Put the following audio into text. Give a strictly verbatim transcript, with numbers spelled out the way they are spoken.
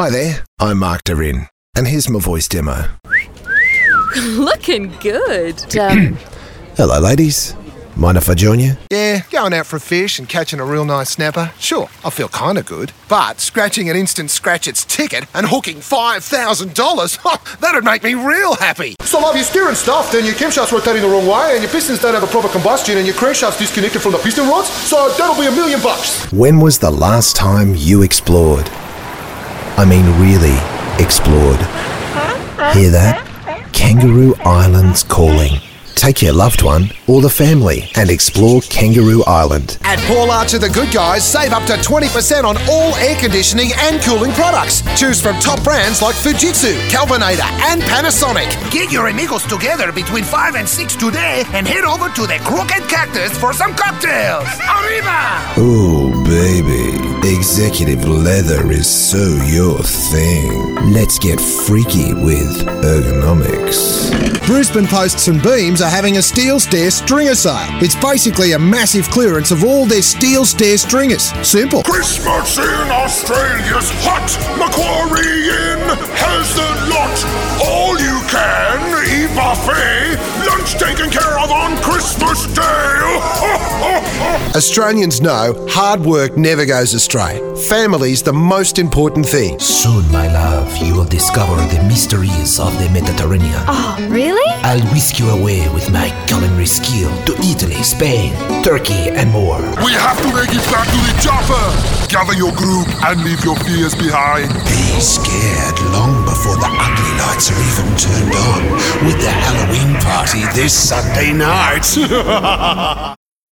Hi there, I'm Mark Darin, and here's my voice demo. Looking good. Um, Hello, ladies. Mind if I join you? Yeah, going out for a fish and catching a real nice snapper. Sure, I feel kind of good. But scratching an instant scratch-its ticket and hooking five thousand dollars, that'd make me real happy. So love, you're steering stuffed and your camshaft's rotating the wrong way and your pistons don't have a proper combustion and your crankshaft's disconnected from the piston rods, so that'll be a million bucks. When was the last time you explored? I mean really explored. Hear that? Kangaroo Island's calling. Take your loved one or the family and explore Kangaroo Island. At Paul Archer The Good Guys, save up to twenty percent on all air conditioning and cooling products. Choose from top brands like Fujitsu, Kelvinator and Panasonic. Get your amigos together between five and six today and head over to the Crooked Cactus for some cocktails. Arriba! Ooh, baby. Executive leather is so your thing. Let's get freaky with ergonomics. Brisbane Posts and Beams are having a Steel Stair stringer sale. It's basically a massive clearance of all their Steel Stair stringers. Simple. Christmas in Australia's hot. Macquarie Inn has the lot. All you can eat buffet. Lunch taken care of on Christmas Day. Australians know hard work never goes astray. Family's the most important thing. Soon, my love, you will discover the mysteries of the Mediterranean. oh, really? I'll whisk you away with my culinary skill to Italy, Spain, Turkey, and more. We have to make it back to the chopper. Gather your group and leave your fears behind. Be scared long before the ugly lights are even turned on with the Halloween party this Sunday night.